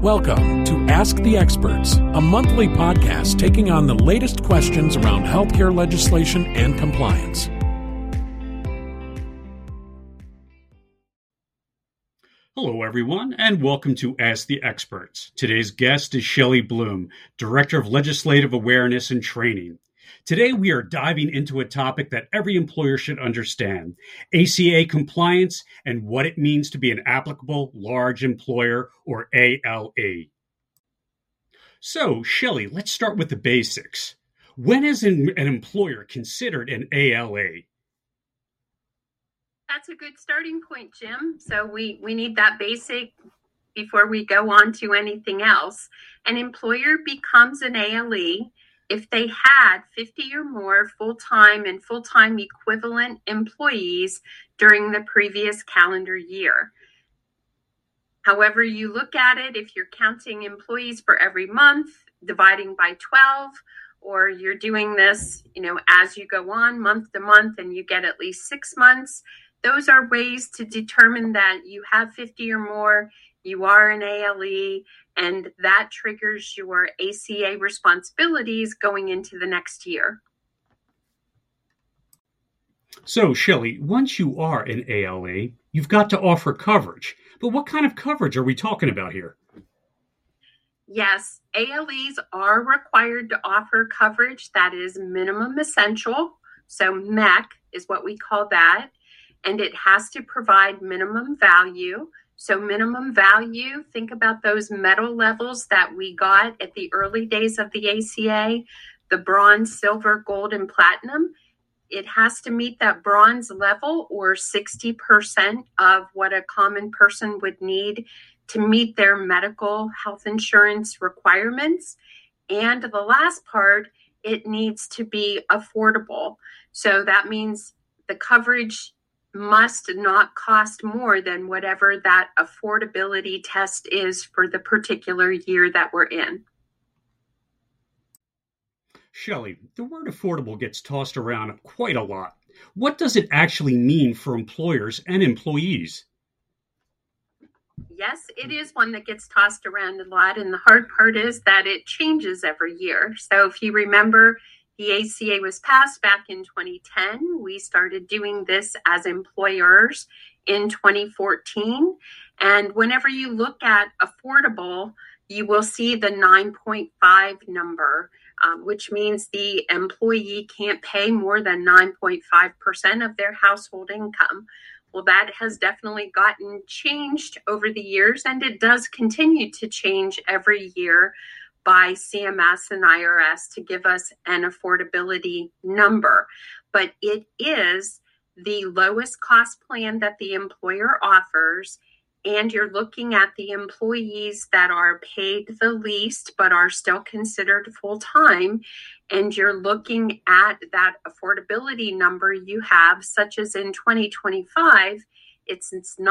Welcome to Ask the Experts, a monthly podcast taking on the latest questions around healthcare legislation and compliance. Hello, everyone, and welcome to Ask the Experts. Today's guest is Shelley Bloom, Director of Legislative Awareness and Training. Today, we are diving into a topic that every employer should understand, ACA compliance and what it means to be an applicable large employer, or ALE. So, Shelley, let's start with the basics. When is an employer considered an ALE? That's a good starting point, Jim. So we need that basic before we go on to anything else. An employer becomes an ALE if they had 50 or more full-time and full-time equivalent employees during the previous calendar year. However you look at it, if you're counting employees for every month, dividing by 12, or you're doing this, as you go on month to month and you get at least 6 months, those are ways to determine that you have 50 or more, you are an ALE, and that triggers your ACA responsibilities going into the next year. So, Shelley, once you are an ALE, you've got to offer coverage. But what kind of coverage are we talking about here? Yes, ALEs are required to offer coverage that is minimum essential. So MEC is what we call that. And it has to provide minimum value. So minimum value, think about those metal levels that we got at the early days of the ACA, the bronze, silver, gold, and platinum. It has to meet that bronze level, or 60% of what a common person would need to meet their medical health insurance requirements. And the last part, it needs to be affordable. So that means the coverage must not cost more than whatever that affordability test is for the particular year that we're in. Shelley, the word affordable gets tossed around quite a lot. What does it actually mean for employers and employees? Yes, it is one that gets tossed around a lot, and the hard part is that it changes every year. So if you remember, the ACA was passed back in 2010. We started doing this as employers in 2014. And whenever you look at affordable, you will see the 9.5 number, which means the employee can't pay more than 9.5% of their household income. Well, that has definitely gotten changed over the years, and it does continue to change every year by CMS and IRS to give us an affordability number. But it is the lowest cost plan that the employer offers, and you're looking at the employees that are paid the least but are still considered full-time, and you're looking at that affordability number you have, such as in 2025, it's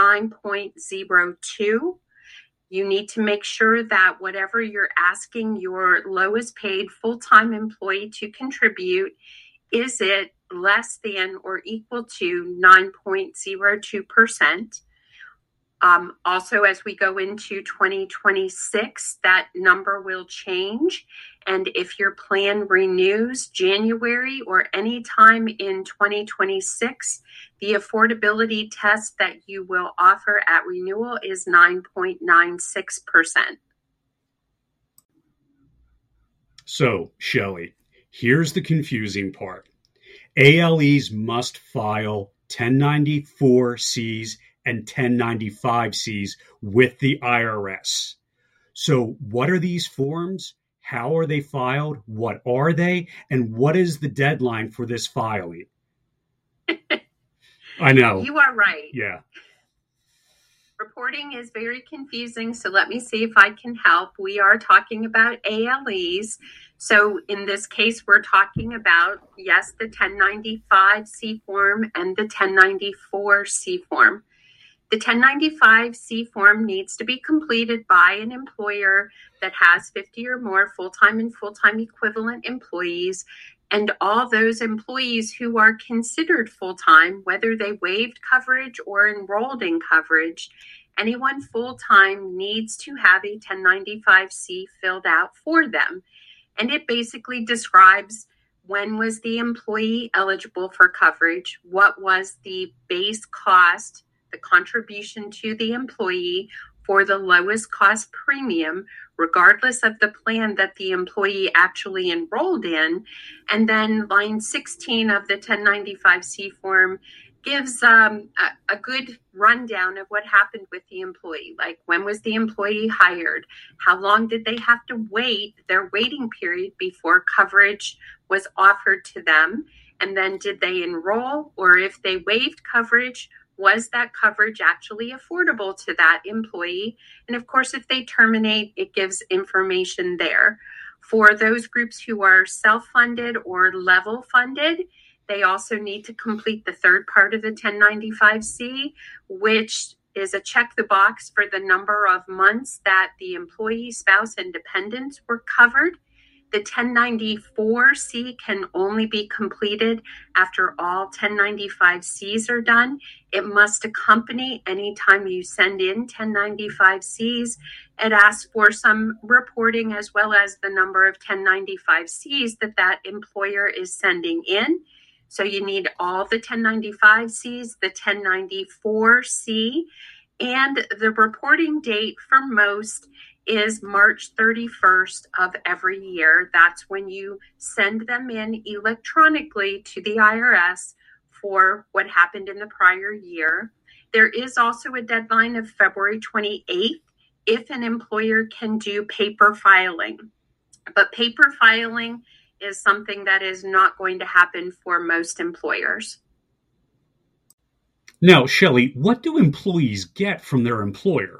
9.02. You need to make sure that whatever you're asking your lowest paid full-time employee to contribute, is it less than or equal to 9.02%? Also, as we go into 2026, that number will change. And if your plan renews January or any time in 2026, the affordability test that you will offer at renewal is 9.96%. So, Shelley, here's the confusing part. ALEs must file 1094Cs and 1095Cs with the IRS. So what are these forms? How are they filed? What are they? And what is the deadline for this filing? I know. You are right. Yeah. Reporting is very confusing, so let me see if I can help. We are talking about ALEs. So in this case, we're talking about, yes, the 1095C form and the 1094C form. The 1095C form needs to be completed by an employer that has 50 or more full-time and full-time equivalent employees, and all those employees who are considered full-time, whether they waived coverage or enrolled in coverage. anyone full-time needs to have a 1095-C filled out for them. And it basically describes when was the employee eligible for coverage, what was the base cost, the contribution to the employee for the lowest cost premium, regardless of the plan that the employee actually enrolled in. And then line 16 of the 1095-C form gives a good rundown of what happened with the employee. Like, when was the employee hired? How long did they have to wait, their waiting period, before coverage was offered to them? And then did they enroll? Or if they waived coverage, was that coverage actually affordable to that employee? And of course, if they terminate, it gives information there. For those groups who are self-funded or level funded, they also need to complete the third part of the 1095-C, which is a check the box for the number of months that the employee, spouse, and dependents were covered. The 1094-C can only be completed after all 1095-Cs are done. It must accompany anytime you send in 1095-Cs. It asks for some reporting as well as the number of 1095-Cs that employer is sending in. So you need all the 1095-Cs, the 1094-C, and the reporting date for most is March 31st of every year. That's when you send them in electronically to the IRS for what happened in the prior year. There is also a deadline of February 28th if an employer can do paper filing. But paper filing is something that is not going to happen for most employers. Now, Shelley, what do employees get from their employer?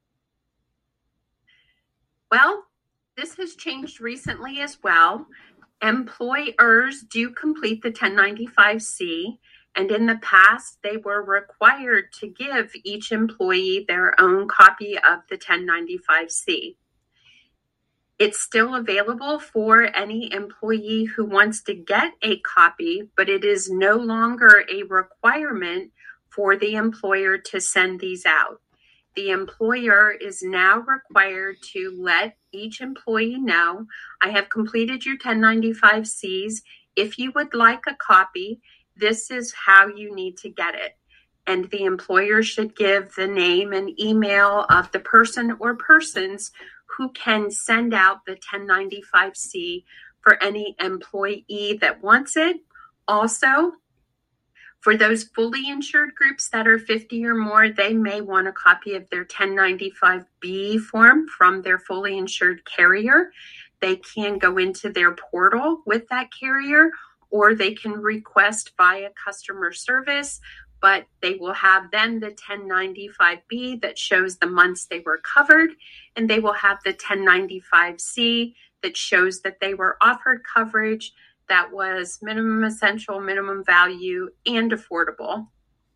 Well, this has changed recently as well. Employers do complete the 1095-C, and in the past, they were required to give each employee their own copy of the 1095-C. It's still available for any employee who wants to get a copy, but it is no longer a requirement for the employer to send these out. The employer is now required to let each employee know, I have completed your 1095-Cs. If you would like a copy, this is how you need to get it. And the employer should give the name and email of the person or persons who can send out the 1095-C for any employee that wants it. Also, for those fully insured groups that are 50 or more, they may want a copy of their 1095-B form from their fully insured carrier. They can go into their portal with that carrier, or they can request via customer service, but they will have then the 1095-B that shows the months they were covered, and they will have the 1095-C that shows that they were offered coverage that was minimum essential, minimum value, and affordable.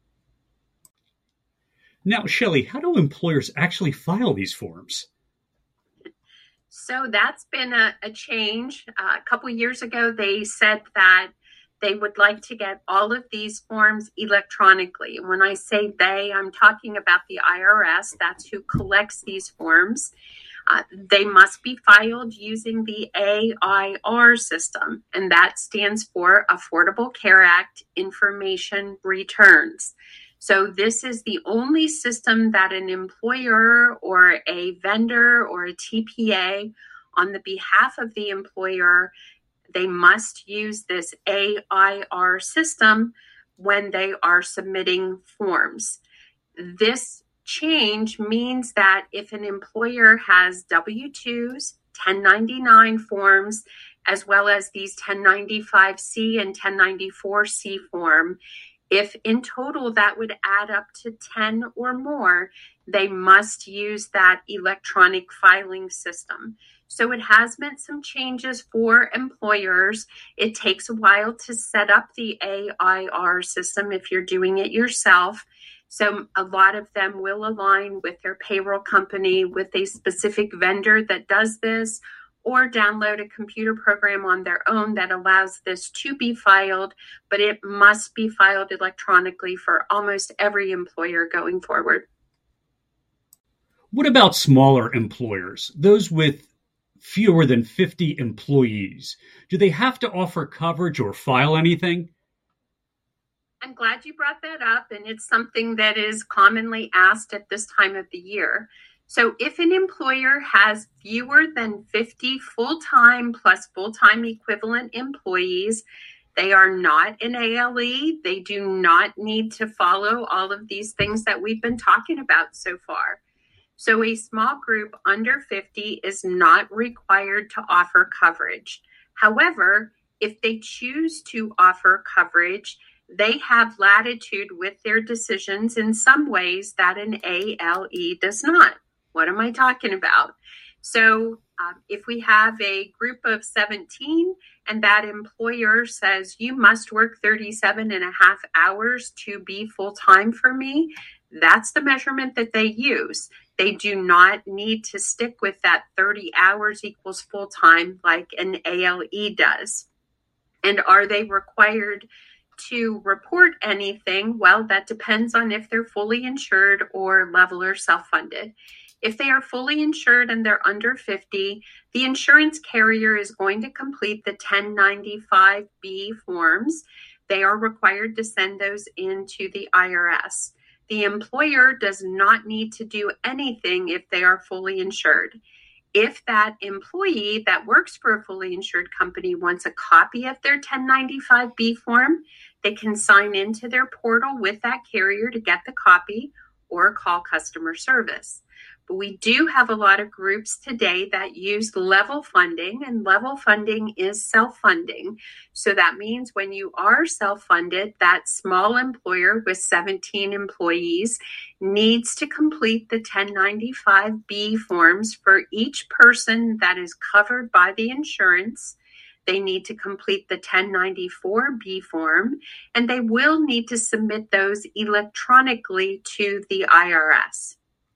Now, Shelley, how do employers actually file these forms? So that's been a change. A couple years ago, they said that they would like to get all of these forms electronically. And when I say they, I'm talking about the IRS. That's who collects these forms. They must be filed using the AIR system, and that stands for Affordable Care Act Information Returns. So this is the only system that an employer or a vendor or a TPA, on the behalf of the employer, they must use this AIR system when they are submitting forms. This change means that if an employer has W-2s, 1099 forms, as well as these 1095-C and 1094-C form, if in total that would add up to 10 or more, they must use that electronic filing system. So it has meant some changes for employers. It takes a while to set up the AIR system if you're doing it yourself. So a lot of them will align with their payroll company, with a specific vendor that does this, or download a computer program on their own that allows this to be filed, but it must be filed electronically for almost every employer going forward. What about smaller employers, those with fewer than 50 employees? Do they have to offer coverage or file anything? I'm glad you brought that up, and it's something that is commonly asked at this time of the year. So if an employer has fewer than 50 full-time plus full-time equivalent employees, they are not an ALE. They do not need to follow all of these things that we've been talking about so far. So a small group under 50 is not required to offer coverage. However, if they choose to offer coverage, they have latitude with their decisions in some ways that an ALE does not. What am I talking about? So if we have a group of 17 and that employer says you must work 37 and a half hours to be full-time for me, that's the measurement that they use. They do not need to stick with that 30 hours equals full-time like an ALE does. And are they required to report anything? Well, that depends on if they're fully insured or level or self-funded. If they are fully insured and they're under 50, the insurance carrier is going to complete the 1095B forms. They are required to send those into the IRS. The employer does not need to do anything if they are fully insured. If that employee that works for a fully insured company wants a copy of their 1095B form, they can sign into their portal with that carrier to get the copy or call customer service. But we do have a lot of groups today that use level funding, and level funding is self-funding. So that means when you are self-funded, that small employer with 17 employees needs to complete the 1095B forms for each person that is covered by the insurance. They need to complete the 1094B form, and they will need to submit those electronically to the IRS.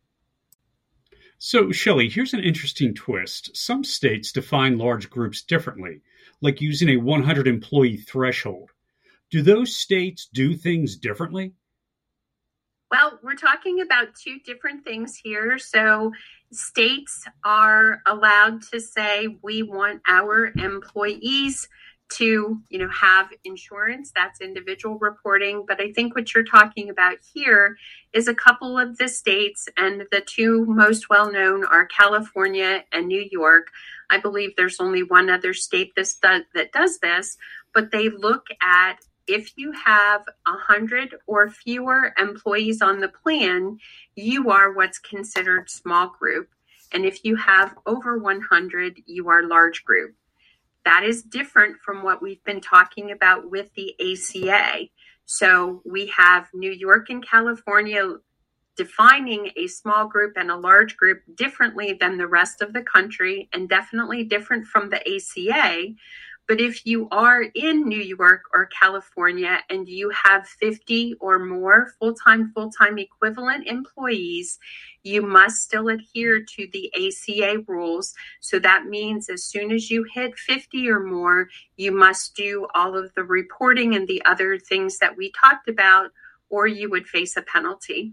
So, Shelley, here's an interesting twist. Some states define large groups differently, like using a 100 employee threshold. Do those states do things differently? Well, we're talking about two different things here. So states are allowed to say we want our employees to, have insurance. That's individual reporting. But I think what you're talking about here is a couple of the states, and the two most well-known are California and New York. I believe there's only one other state that does this, but they look at if you have 100 or fewer employees on the plan, you are what's considered small group. And if you have over 100, you are large group. That is different from what we've been talking about with the ACA. So we have New York and California defining a small group and a large group differently than the rest of the country, and definitely different from the ACA. But if you are in New York or California and you have 50 or more full-time equivalent employees, you must still adhere to the ACA rules. So that means as soon as you hit 50 or more, you must do all of the reporting and the other things that we talked about, or you would face a penalty.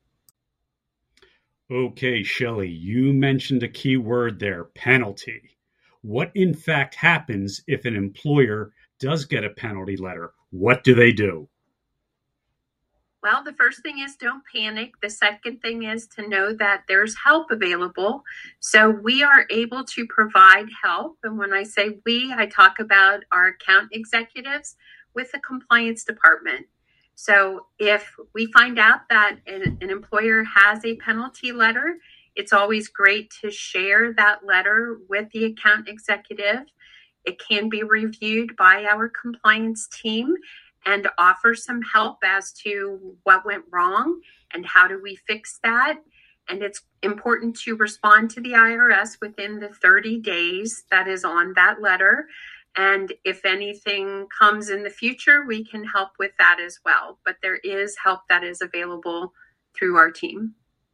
Okay, Shelley, you mentioned a key word there, penalty. What in fact happens if an employer does get a penalty letter? What do they do? Well, the first thing is don't panic. The second thing is to know that there's help available. So we are able to provide help. And when I say we, I talk about our account executives with the compliance department. So if we find out that an employer has a penalty letter, it's always great to share that letter with the account executive. It can be reviewed by our compliance team and offer some help as to what went wrong and how do we fix that. And it's important to respond to the IRS within the 30 days that is on that letter. And if anything comes in the future, we can help with that as well. But there is help that is available through our team.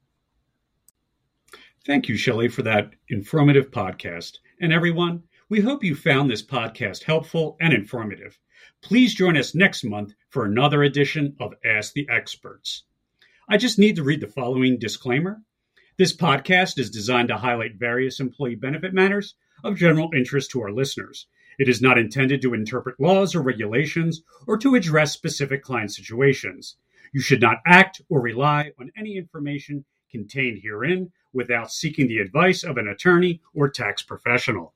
Thank you, Shelley, for that informative podcast. And everyone, we hope you found this podcast helpful and informative. Please join us next month for another edition of Ask the Experts. I just need to read the following disclaimer. This podcast is designed to highlight various employee benefit matters of general interest to our listeners. It is not intended to interpret laws or regulations or to address specific client situations. You should not act or rely on any information contained herein without seeking the advice of an attorney or tax professional.